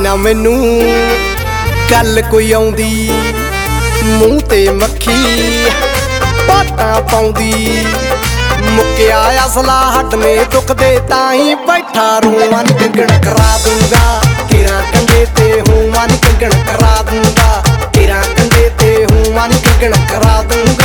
ना मैनू गल कोई आउंदी मूँह ते मक्खी बातां पाउंदी मुक्या असला हटने दुखदे ताही बैठा रूआं नी कंगण करा दूंगा तेरा कंधे ते हुआं नी कंगण करा दूंगा तेरा कंधे ते हुआं नी कंगण करा दूंगा।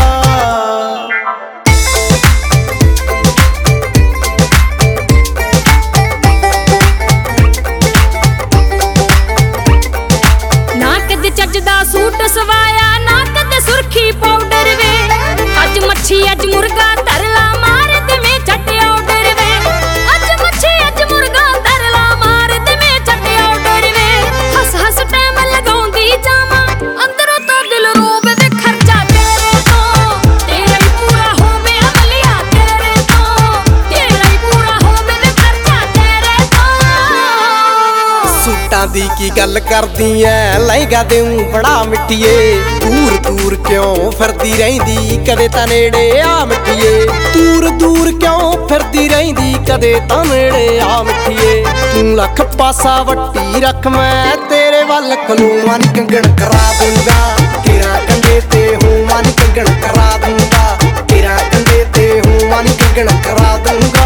ਚੱਜਦਾ ਸੂਟ ਸਵਾਇਆ ਨਾ ਕਦੇ ਸੁਰਖੀ ਪਾਊਡਰ ਵੇ ਅੱਜ ਮੱਛੀ ਅੱਜ ਮੁਰਗਾ ਤਰਲਾ ਮਾਰ ਤੇ ਮੈਂ ਛੱਡ ਆਰਡਰ ਵੇ ਅੱਜ ਮੱਛੀ ਅੱਜ ਮੁਰਗਾ ਤਰਲਾ ਮਾਰ ਤੇ ਮੈਂ ਛੱਡ ਆਰਡਰ ਵੇ ਹੱਸ ਹੱਸ ਟਾਈਮ ਲਗਾਉਂਦੀ ਜਾਵਾਂ ਅੰਦਰੋਂ ਤਾਂ ਦਿਲ ਰੋਵੇ ਵੇ ਖਰਚਾ ਤੇਰੇ ਤੋਂ ਤੇਰਾ ਹੀ ਪੂਰਾ ਹੋਵੇ ਅਮਲੀਆ ਤੇਰੇ ਤੋਂ ਤੇਰਾ ਹੀ ਪੂਰਾ ਹੋਵੇ ਵੇ ਖਰਚਾ ਤੇਰੇ ਤੋਂ। सूटां दी की गल करदी ऐ लहंगा देऊं बड़ा मिट्टिए दूर दूर क्यों फिरदी रहिंदी कदे तां नेड़े आ मिट्टिए दूर दूर क्यों फिरदी रहिंदी कदे तां नेड़े आ मिट्टिए तू लख पासा वट्टी रख मैं तेरे वल खलोवां नी कंगण करा दूंगा तेरा कंधे ते होवां नी कंगण करा दूंगा तेरा कंधे ते होवां नी कंगण करा दूंगा।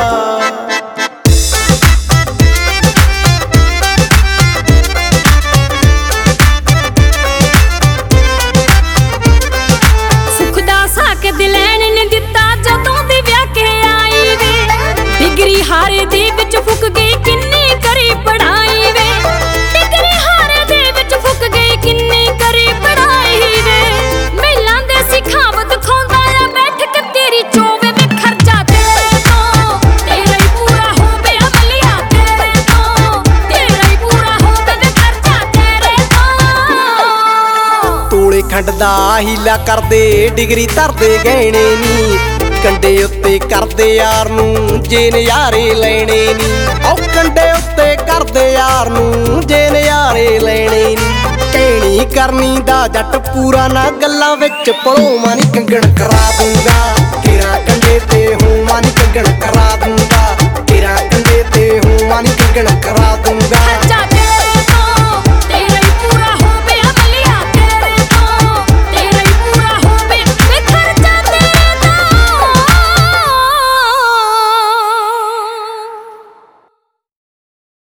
डिग्री हारे दे विच फुक गई किन्नी करी पढ़ाई वे डिग्री हारे दे विच फुक गई किन्नी करी पढ़ाई वे मेलां दे सिखावत खोंदा आ बैठ के तेरी चोवे वे खर्चा तेरे तो तेरा ही पूरा होवे अमलिया तेरे तो तेरा ही पूरा होवे वे खर्चा तेरे तो। तोले खंड दा हीला करदे डिग्री धरदे गहणे नी कंडे उत्ते करदे यार नूं जे नज़ारे लेने नी ओ कंडे उत्ते करदे यार नूं जे नज़ारे लेने नी कहनी करनी दा जट पूरा ना गल्लां विच पलोवां नी कंगण करा दूंगा तेरा कंधे ते होवां नी कंगण करा दूंगा।